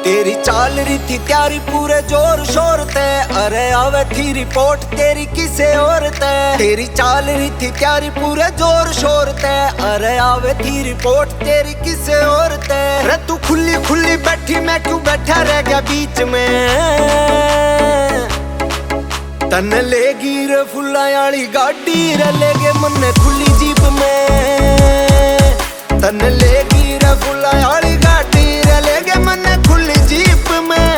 तेरी चाल रही थी त्यारी पूरे जोर शोर ते, अरे आवे थी रिपोर्ट तेरी किसे और ते। तेरी चाल रही थी त्यारी पूरे जोर शोर ते, अरे आवे थी रिपोर्ट तेरी किसे और ते। रे तू खुली खुली बैठी मैं क्यों बैठा रह गया बीच में। तन लेगी रे फुल्ला आली गाड़ी रे लेगे मन खुली जीप में। तन लेगी रे फुल्ला आली गाड़ी रे लेगे मन खुली जीप में।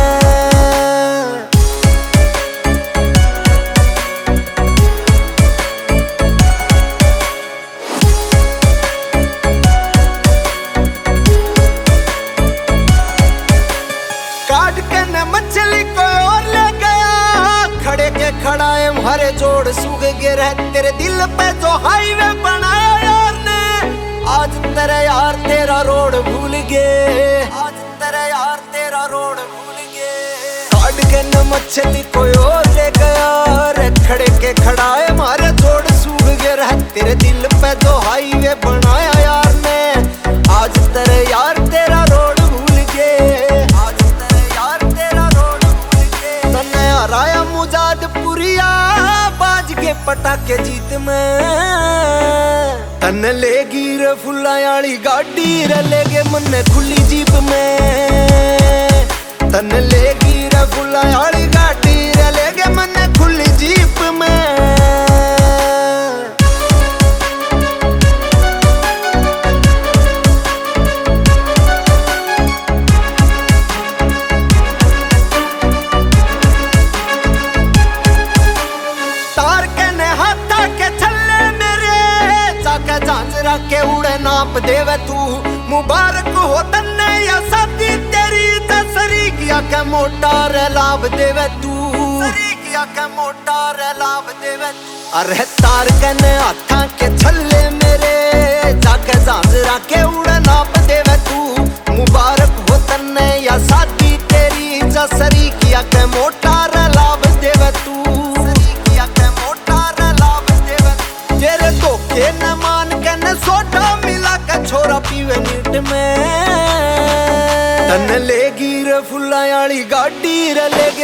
काट के न मछली कोई और ले गया, खड़े के खड़ा है हरे जोड़ सूख गिरे। तेरे दिल पे जो हाईवे बनाया यार ने, आज तेरे यार तेरा रोड भूल गए। आज तेरे यार तेरा रोड भूल गए। काट के न मछली कोई और ले गया, रे खड़े के खड़ा है हमारे जोड़ सूख गिरे। तेरे दिल पे जो हाईवे बनाया यार ने, आज तेरे यार तेरा रोड भूल गए। आज तेरे यार तेरा रोड भूल गए। तन्ने हराया मुजाद पुरिया बाज के पटाके जीत में। तन लेगी रे फुल्ला आली गाड़ी रे लेगे मन खुली जीप में। तन लेगी रे फुल्ला आली गाड़ी रे लेगे मन खुली जीप में। तार के ने हाथा के छल्ले मेरे, जाके झांझरा के उड़े नाप देवे तू। मुबारक हो तन्ने या शादी तेरी, सरी किया के मोटा रे लाभ देवे तू। सरी किया के मोटा रे लाभ देवे तू। अरे तार के ने हाथा के छल्ले मेरे, जाके झांझरा के उड़े नाप देवे तू। मुबारक हो तन्ने या शादी तेरी, सरी किया के मोटा रे लाभ देवे तू। तेरे धोखे न मान के न सोडा मिला के छोरा पीवे नीट में। तन लेगी रे फुल्ला आली गाड़ी रे लेगे